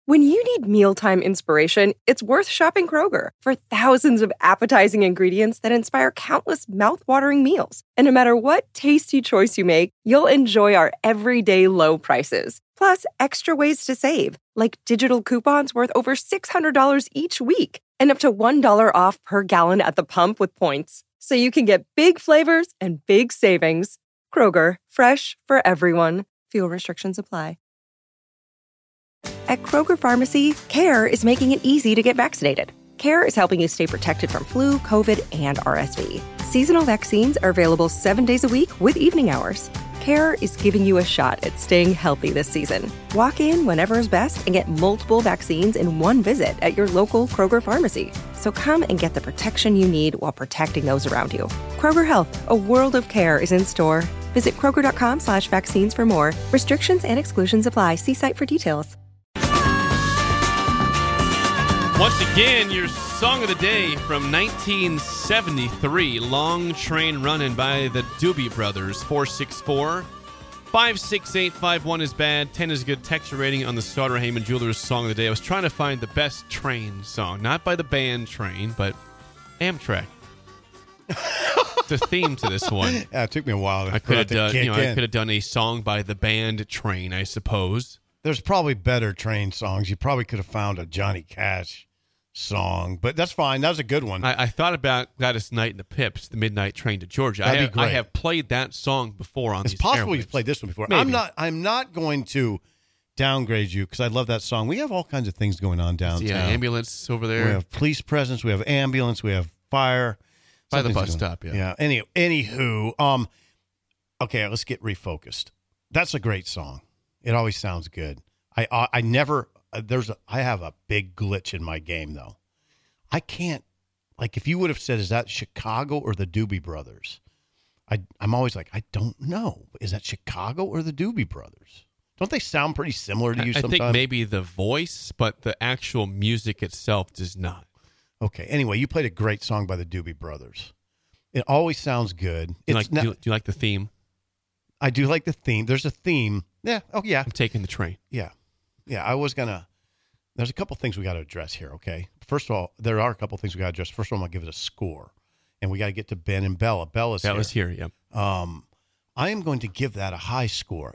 When you need mealtime inspiration, it's worth shopping Kroger for thousands of appetizing ingredients that inspire countless mouth-watering meals. And no matter what tasty choice you make, you'll enjoy our everyday low prices. Plus, extra ways to save, like digital coupons worth over $600 each week and up to $1 off per gallon at the pump with points. So you can get big flavors and big savings. Kroger, fresh for everyone. Fuel restrictions apply. At Kroger Pharmacy, CARE is making it easy to get vaccinated. CARE is helping you stay protected from flu, COVID, and RSV. Seasonal vaccines are available 7 days a week with evening hours. CARE is giving you a shot at staying healthy this season. Walk in whenever is best and get multiple vaccines in one visit at your local Kroger Pharmacy. So come and get the protection you need while protecting those around you. Kroger Health, a world of care is in store. Visit Kroger.com/vaccines for more. Restrictions and exclusions apply. See site for details. Once again, your song of the day from 1973, Long Train Runnin' by the Doobie Brothers. 464-568-51 is bad, 10 is good. Texture rating on the Starter Heyman Jewelers song of the day. I was trying to find the best train song, not by the band Train, but Amtrak. The theme to this one. Yeah, it took me a while. I could have done a song by the band Train, I suppose. There's probably better train songs. You probably could have found a Johnny Cash song, but that's fine. That was a good one. I thought about Gladys Knight and the Pips, the Midnight Train to Georgia. That'd be great. I have played that song before on It's these possible airwaves. you've played this one before. Maybe. I'm not going to downgrade you because I love that song. We have all kinds of things going on downtown. Yeah, ambulance over there. We have police presence. We have ambulance. We have fire. By the Something's bus going- stop, yeah. Anywho, okay, let's get refocused. That's a great song. It always sounds good. I have a big glitch in my game though. I can't, like, if you would have said, is that Chicago or the Doobie Brothers? I'm always like, I don't know. Is that Chicago or the Doobie Brothers? Don't they sound pretty similar to you I sometimes? think maybe the voice, but the actual music itself does not. Okay. Anyway, you played a great song by the Doobie Brothers. It always sounds good. Do you like the theme? I do like the theme. There's a theme. Yeah. Oh, yeah. I'm taking the train. Yeah. Yeah. There's a couple things we got to address here, okay? First of all, there are a couple things we got to address. First of all, I'm going to give it a score. And we got to get to Ben and Bella. Bella's here, yeah. I am going to give that a high score,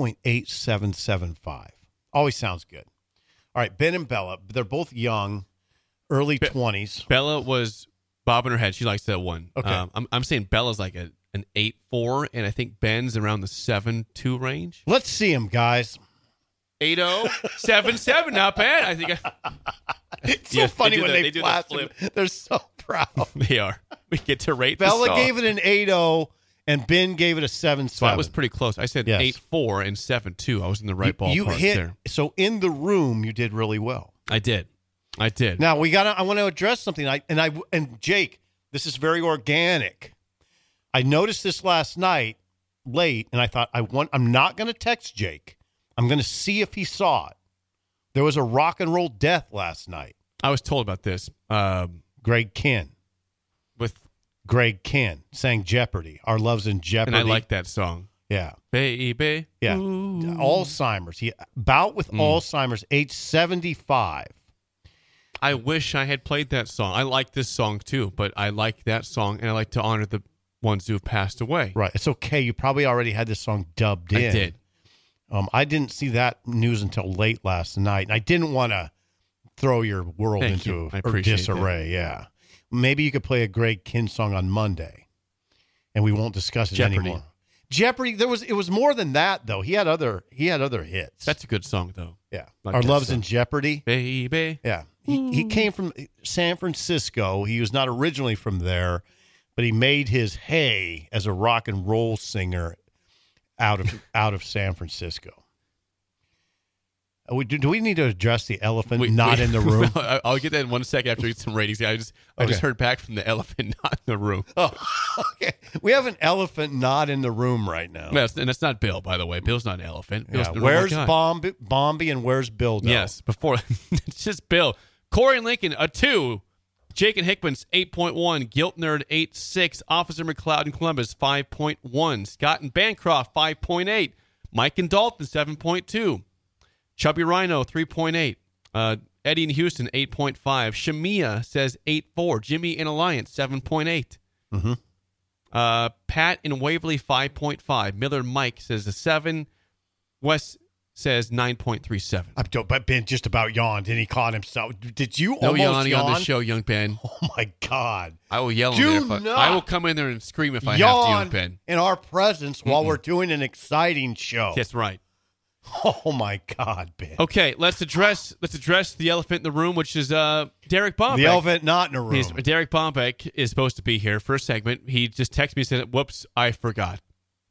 8.8775. Always sounds good. All right, Ben and Bella, they're both young, early 20s. Bella was bobbing her head. She likes that one. Okay. I'm saying Bella's like an 8.4, and I think Ben's around the 7.2 range. Let's see him, guys. 8.0, 7.7, not bad. I think. It's so funny when they flash him. They're so proud. They are. We get to rate Bella the song. gave it an 8.0, and Ben gave it a 7.7. So I was pretty close. I said 8.4 and 7.2. I was in the right ballpark you hit, there. So in the room, you did really well. I did. Now I want to address something. And Jake, this is very organic. I noticed this last night late, and I thought I'm not going to text Jake. I'm going to see if he saw it. There was a rock and roll death last night. I was told about this. Greg Kihn sang Jeopardy. Our Love's in Jeopardy. And I like that song. Yeah. Baby. Yeah. Ooh. Alzheimer's. He bout with Alzheimer's, age 75. I wish I had played that song. I like this song too, but I like that song, and I like to honor the ones who have passed away. Right. It's okay. You probably already had this song dubbed in. I did. I didn't see that news until late last night, and I didn't want to throw your world into disarray. That. Yeah. Maybe you could play a Greg Kihn song on Monday, and we won't discuss it anymore. Jeopardy. It was more than that though. He had other hits. That's a good song though. Yeah. Like Our Love's in Jeopardy. Baby. Yeah. He came from San Francisco. He was not originally from there, but he made his hay as a rock and roll singer out of San Francisco. Do we need to address the elephant in the room? I'll get that in 1 second after we get some ratings. I just heard back from the elephant not in the room. Oh, okay. We have an elephant not in the room right now. Yes, and that's not Bill, by the way. Bill's not an elephant. Yeah. Where's Bombi and where's Bill? Yes, before it's just Bill. Corey and Lincoln, a 2. Jake and Hickman's 8.1. Guilt Nerd 8.6. Officer McLeod and Columbus 5.1. Scott and Bancroft 5.8. Mike and Dalton 7.2. Chubby Rhino 3.8. Eddie in Houston, 8.5. Shamia says 8.4. Jimmy in Alliance, 7.8. Mm-hmm. Pat in Waverly, 5.5. Miller Mike says a 7. Wes says 9.37. But Ben just about yawned, and he caught himself. Did you No almost yawning yawn? on this show, young Ben. Oh, my God. I will yell Do in there. not I will come in there and scream if I have to, Yawn young Ben. in our presence while we're doing an exciting show. That's right. Oh, my God, Ben. Okay, let's address the elephant in the room, which is Derek Bombeck. The elephant not in the room. Derek Bombeck is supposed to be here for a segment. He just texted me and said, whoops, I forgot.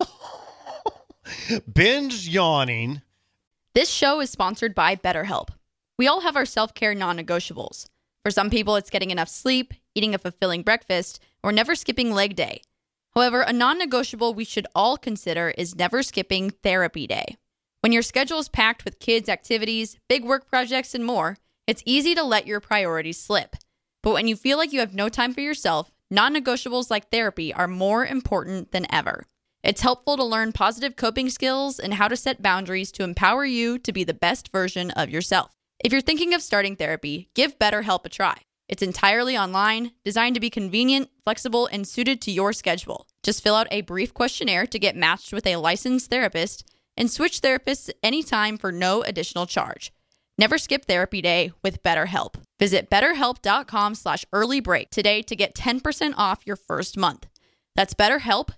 Ben's yawning. This show is sponsored by BetterHelp. We all have our self-care non-negotiables. For some people, it's getting enough sleep, eating a fulfilling breakfast, or never skipping leg day. However, a non-negotiable we should all consider is never skipping therapy day. When your schedule is packed with kids' activities, big work projects, and more, it's easy to let your priorities slip. But when you feel like you have no time for yourself, non-negotiables like therapy are more important than ever. It's helpful to learn positive coping skills and how to set boundaries to empower you to be the best version of yourself. If you're thinking of starting therapy, give BetterHelp a try. It's entirely online, designed to be convenient, flexible, and suited to your schedule. Just fill out a brief questionnaire to get matched with a licensed therapist and switch therapists anytime for no additional charge. Never skip therapy day with BetterHelp. Visit betterhelp.com/earlybreak today to get 10% off your first month. That's BetterHelp,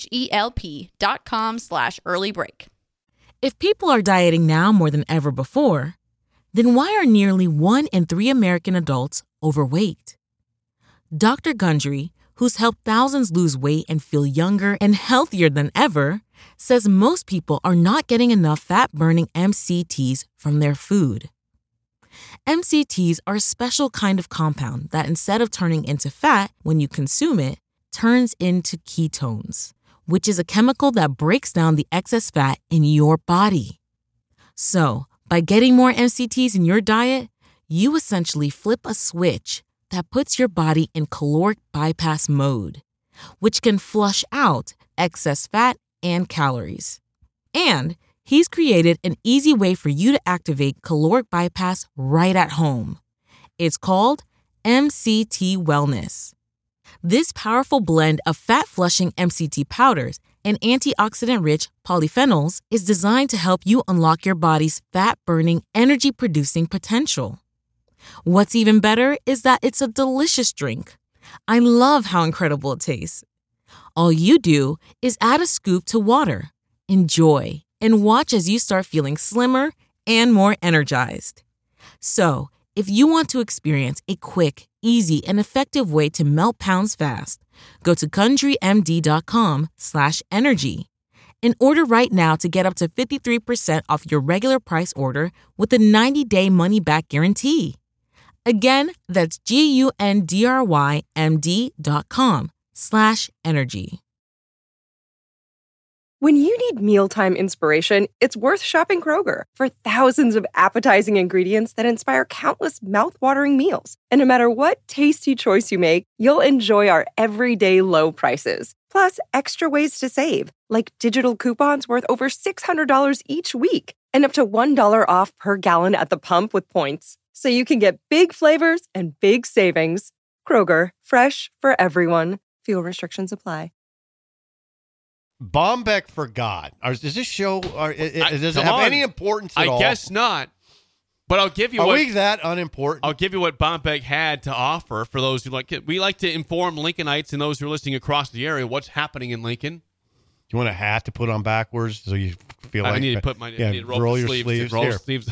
HELP.com/earlybreak. If people are dieting now more than ever before, then why are nearly 1 in 3 American adults overweight? Dr. Gundry, who's helped thousands lose weight and feel younger and healthier than ever, says most people are not getting enough fat-burning MCTs from their food. MCTs are a special kind of compound that, instead of turning into fat when you consume it, turns into ketones, which is a chemical that breaks down the excess fat in your body. So, by getting more MCTs in your diet, you essentially flip a switch that puts your body in caloric bypass mode, which can flush out excess fat and calories. And he's created an easy way for you to activate caloric bypass right at home. It's called MCT Wellness. This powerful blend of fat-flushing MCT powders and antioxidant-rich polyphenols is designed to help you unlock your body's fat-burning, energy-producing potential. What's even better is that it's a delicious drink. I love how incredible it tastes. All you do is add a scoop to water, enjoy, and watch as you start feeling slimmer and more energized. So, if you want to experience a quick, easy, and effective way to melt pounds fast, go to CountryMD.com/energy and order right now to get up to 53% off your regular price order with a 90-day money-back guarantee. Again, that's GUNDRYMD.com/energy. When you need mealtime inspiration, it's worth shopping Kroger for thousands of appetizing ingredients that inspire countless mouth-watering meals. And no matter what tasty choice you make, you'll enjoy our everyday low prices. Plus, extra ways to save, like digital coupons worth over $600 each week and up to $1 off per gallon at the pump with points. So you can get big flavors and big savings. Kroger, fresh for everyone. Fuel restrictions apply. Bombeck forgot. Does this show? Does it Come have on. any importance at all? I guess not. But I'll give you Are what we that unimportant? I'll give you what Bombeck had to offer for those who like it. We like to inform Lincolnites and those who are listening across the area what's happening in Lincoln. Do you want a hat to put on backwards so you feel like I need to put my I need to roll roll the your sleeves. sleeves. Roll Here. the sleeves.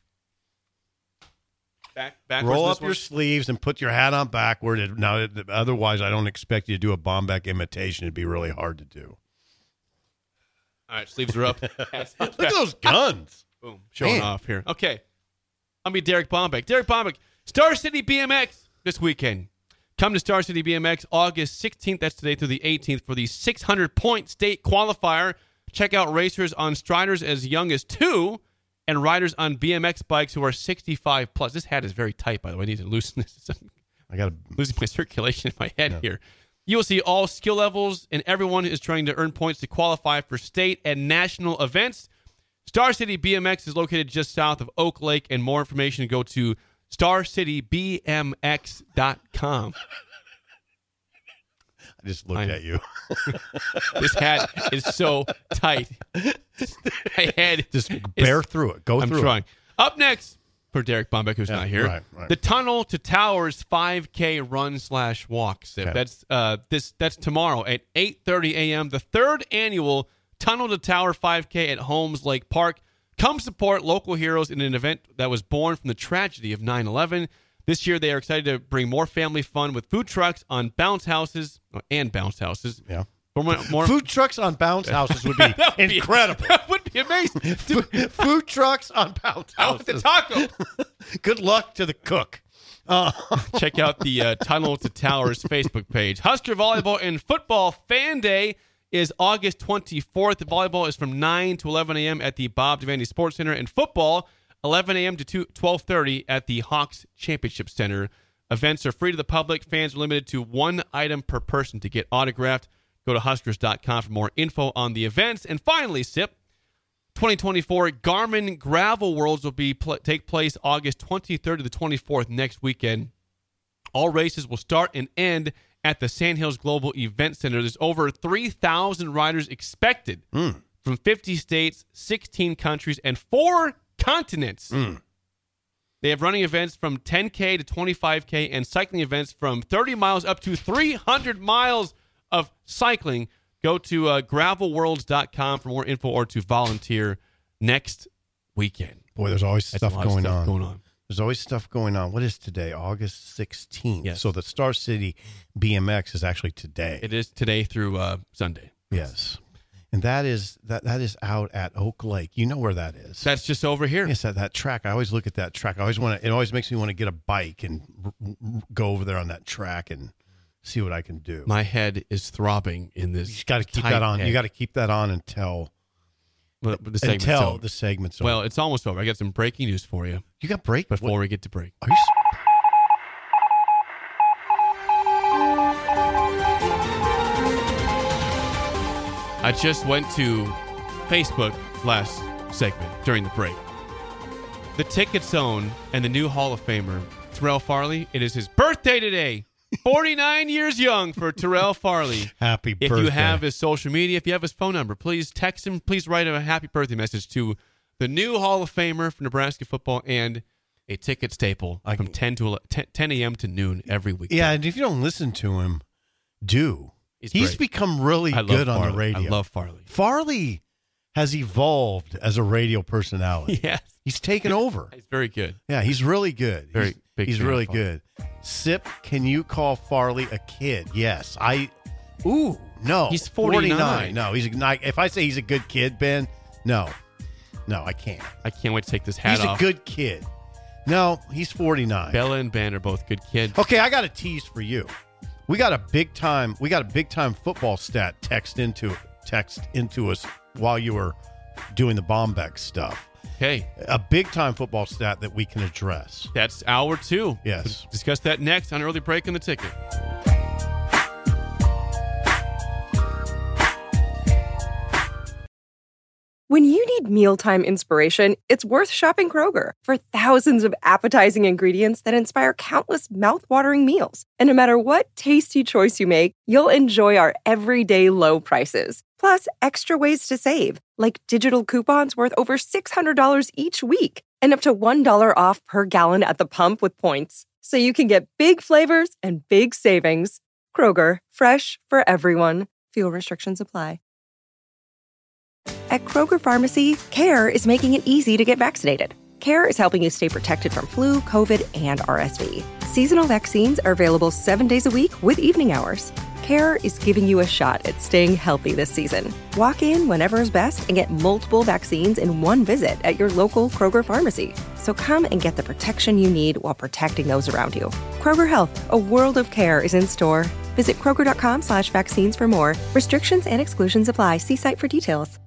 Backwards Roll this up your one. sleeves and put your hat on backward. Now, otherwise, I don't expect you to do a Bombeck imitation. It'd be really hard to do. All right, sleeves are up. Look at those guns. Boom, showing Man. off here. Okay, I'll be Derek Bombeck. Derek Bombeck, Star City BMX this weekend. Come to Star City BMX August 16th, that's today, through the 18th for the 600-point state qualifier. Check out racers on Striders as young as 2 and riders on BMX bikes who are 65 plus. This hat is very tight, by the way. I need to loosen this. I got to. Losing my circulation in my head here. You will see all skill levels, and everyone is trying to earn points to qualify for state and national events. Star City BMX is located just south of Oak Lake, and more information, go to starcitybmx.com. I just looked at you. This hat is so tight. My head Just bear through it. Go I'm through trying. it. Up next, for Derek Bombeck, who's not here, right. the Tunnel to Towers 5K run/walk. Okay. That's tomorrow at 8:30 a.m. The third annual Tunnel to Tower 5K at Holmes Lake Park. Come support local heroes in an event that was born from the tragedy of 9/11. This year, they are excited to bring more family fun with food trucks on bounce houses and bounce houses. Yeah. More Food trucks on bounce houses would be incredible. That would be amazing. Food trucks on bounce I want the houses. taco. Good luck to the cook. Check out the Tunnel to Towers Facebook page. Husker Volleyball and Football Fan Day is August 24th. The volleyball is from 9 to 11 a.m. at the Bob Devaney Sports Center, and football 11 a.m. to 12:30 at the Hawks Championship Center. Events are free to the public. Fans are limited to one item per person to get autographed. Go to Huskers.com for more info on the events. And finally, SIP, 2024 Garmin Gravel Worlds will take place August 23rd to the 24th next weekend. All races will start and end at the Sandhills Global Event Center. There's over 3,000 riders expected from 50 states, 16 countries, and 4 continents. They have running events from 10K to 25K and cycling events from 30 miles up to 300 miles of cycling. Go to gravelworlds.com for more info or to volunteer next weekend. Boy, there's always That's a stuff lot of going stuff on. going on. There's always stuff going on. What is today? August 16th. Yes. So the Star City BMX is actually today. It is today through Sunday. Yes. And that is out at Oak Lake. You know where that is. That's just over here. Yes, that track. I always look at that track. It always makes me want to get a bike and go over there on that track and see what I can do. My head is throbbing in this. You got to keep tight that on. head. You got to keep that on until the segment's over. the segment's over. Well, it's almost over. I got some breaking news for you You got break before we get to break. Are you? I just went to Facebook last segment during the break. The Ticket Zone and the new Hall of Famer, Terrell Farley, it is his birthday today. 49 years young for Terrell Farley. Happy If birthday. you have his social media, if you have his phone number, please text him. Please write him a happy birthday message to the new Hall of Famer for Nebraska football and a ticket staple from 10 a.m. to noon every week. Yeah, and if you don't listen to him, do. He's great. become really I love good on Farley. the radio. I love Farley. Farley has evolved as a radio personality. Yes. He's taken over. He's very good. Yeah, he's really good. Very big He's fan really of Farley. good. Sip, can you call Farley a kid? Yes. Ooh, no. He's 49. No, he's not. If I say he's a good kid, Ben, no, I can't. I can't wait to take this hat He's off. a good kid. No, he's 49. Bella and Ben are both good kids. Okay, I got a tease for you. We got a big time football stat text into us while you were doing the Bombeck stuff. Okay. A big time football stat that we can address. That's hour 2. Yes. We'll discuss that next on Early Break on the Ticket. When you need mealtime inspiration, it's worth shopping Kroger for thousands of appetizing ingredients that inspire countless mouthwatering meals. And no matter what tasty choice you make, you'll enjoy our everyday low prices. Plus, extra ways to save, like digital coupons worth over $600 each week and up to $1 off per gallon at the pump with points. So you can get big flavors and big savings. Kroger, fresh for everyone. Fuel restrictions apply. At Kroger Pharmacy, CARE is making it easy to get vaccinated. CARE is helping you stay protected from flu, COVID, and RSV. Seasonal vaccines are available 7 days a week with evening hours. CARE is giving you a shot at staying healthy this season. Walk in whenever is best and get multiple vaccines in one visit at your local Kroger Pharmacy. So come and get the protection you need while protecting those around you. Kroger Health, a world of care, is in store. Visit Kroger.com/vaccines for more. Restrictions and exclusions apply. See site for details.